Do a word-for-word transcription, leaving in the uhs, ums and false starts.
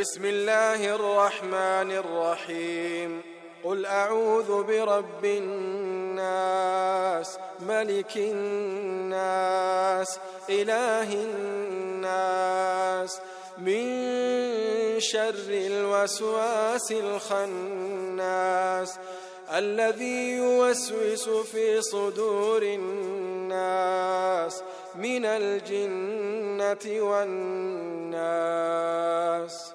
بسم الله الرحمن الرحيم. قل أعوذ برب الناس ملك الناس إله الناس من شر الوسواس الخناس الذي يوسوس في صدور الناس من الجنة والناس.